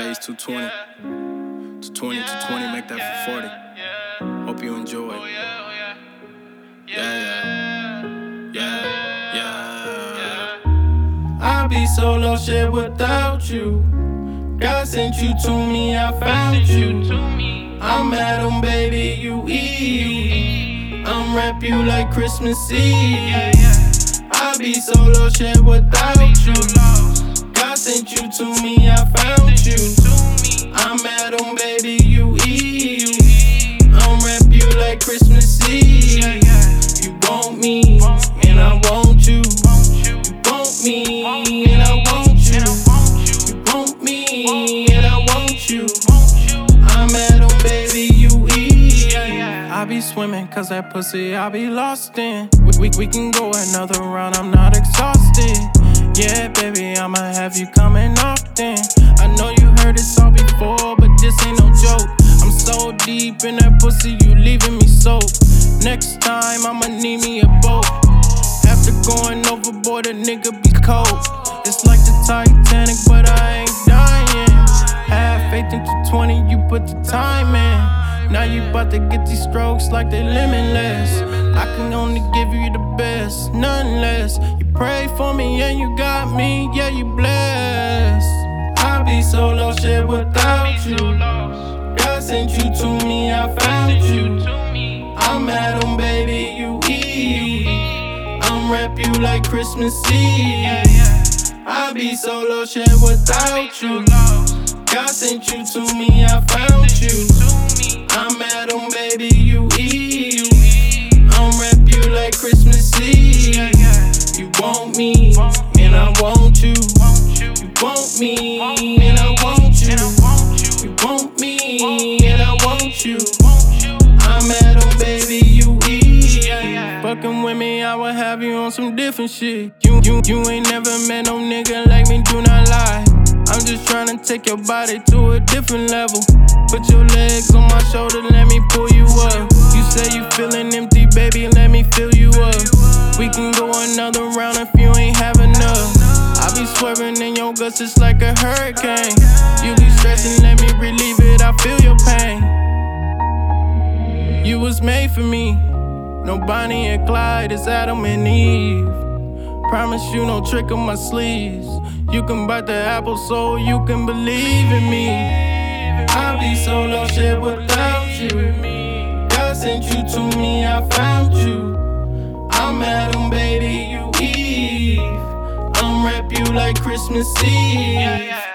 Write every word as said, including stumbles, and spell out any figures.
Days two twenty. two twenty, two twenty, make that for forty. Hope you enjoy. Yeah, yeah, yeah, yeah. I be so lost shit without you. God sent you to me, I found you. I'm Adam, baby, you Eve. I'm rap you like Christmas Eve. I be so lost shit without you. God sent you to me, I found you. I'm Adam, baby, you Eve. I'm rap you like Christmas Eve. You want me, and I want you. You want me, and I want you. You want me, and I want you. I'm Adam, baby, you Eve. I be swimming, cause that pussy I be lost in. We, we, we can go another round, I'm not exhausted. Yeah, baby, I'ma have you coming often. I know you heard this all before, but this ain't no joke. I'm so deep in that pussy, you leaving me soaked. Next time, I'ma need me a boat. After going overboard, a nigga be cold. It's like the Titanic, but I ain't dying. Have faith in two twenty, you put the time in. Now you bout to get these strokes like they limitless. I can only give you the best, none less. You pray for me and you got me, yeah, you blessed. I be so lost shit without you. God sent you to me, I found you. I'm Adam, baby, you Eve. I'm rap you like Christmas Eve. I be so lost shit without you. God sent you to me, I found you. I'm Adam, baby, you Eve. I'm rap you like Christmas Eve. You want me, and I want you. You want me, and I want you. You want me, and I want you. I'm Adam, baby, you Eve. Fucking with me, I would have you on some different shit. You, you, you ain't never met no nigga like me, do not lie. I'm just tryna take your body to a different level. Put your legs on my shoulder, let me pull you up. You say you feeling empty, baby, let me fill you up. We can go another round if you ain't have enough. I be swerving in your guts just like a hurricane. You be stressing, let me relieve it, I feel your pain. You was made for me. No Bonnie and Clyde, it's Adam and Eve. Promise you no trick on my sleeves. You can bite the apple so you can believe in me. I be so lost shit without you. God sent you to me, I found you. I'm Adam, baby, you Eve. I'm rap you like Christmas Eve.